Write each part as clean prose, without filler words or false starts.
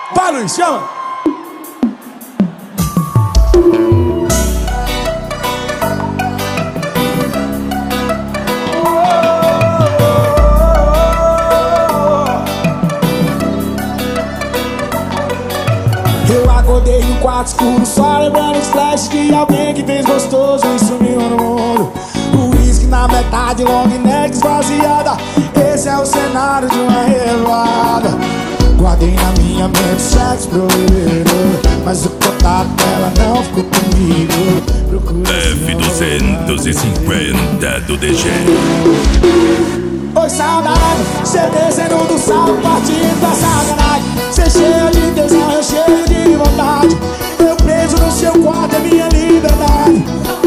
Vai, Luiz, chama! Eu acordei no quarto escuro, só lembrando os flashes de alguém que fez gostoso e sumiu no mundo. O uísque na metade, long neck esvaziada. Esse é o cenário de uma revoada. Guardei na minha mente sexo proibido, mas o contato dela não ficou comigo. F250 do DG. Oi, saudade, cê descendo do salto, partindo da sacanagem. Cê cheia de tesão, eu cheio de vontade. Eu preso no seu quarto, é minha liberdade.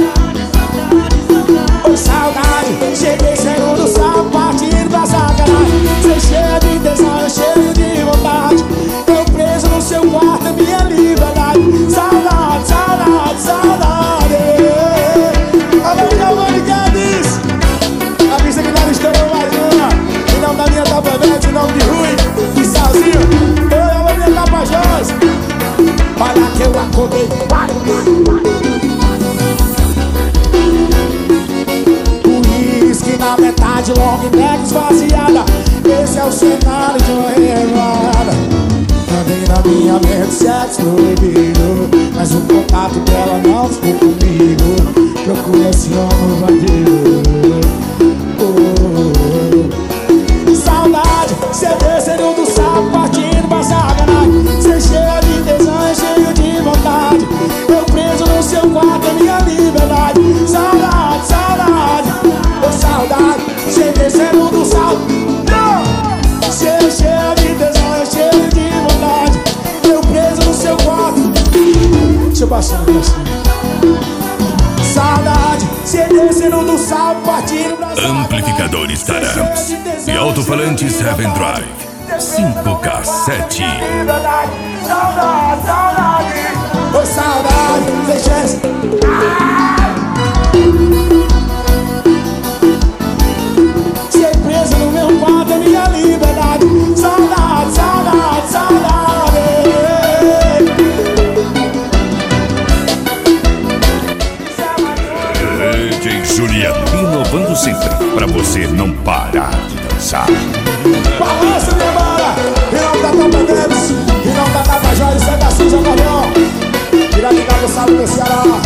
Oi, saudade, cê descendo do salto, partindo da sacanagem. Cê cheia de tesão, eu cheio de vontade. Eu preso no seu quarto, é minha liberdade. Saudade, saudade, saudade. Alô, Giovanni Guedes, a pista que nós estourou mais uma. Em nome da minha Tapavete, em nome de Rui e Salzinho. Eu amo a minha Tapajós. Olha que eu acordei. Uísque na metade, long neck esvaziada. Esse é o cenário de uma revoada. Andei na minha mente sexo proibido, mas o contato dela não ficou comigo. Procura esse homem bandido. Saudade, cê descendo do sapo, partindo pra sacanagem. Cê cheia de tesão e cheio de vontade. Eu preso no seu quarto, é minha liberdade. Saudade, saudade, oh saudade, cê descendo do sapo. Cê cheia de tesão e cheio de vontade. Eu preso no seu quarto. Deixa eu baixar no baixinho. Saudade, cê descendo do salto, partindo pra sacanagem. Amplificadores Taramps e alto-falantes Heaven Drive 5K7. Saudade, saudade, oh saudade, deixa. Ser preso no meu quarto é minha liberdade. Saudade, saudade, saudade. DJ Juliano, inovando sempre pra você não parar de dançar. Balança, minha bala, e não dá tapa Guedes, e não dá tapa Jorge, Santa Suza, Gavião. Tira de cabeçada do Ceará.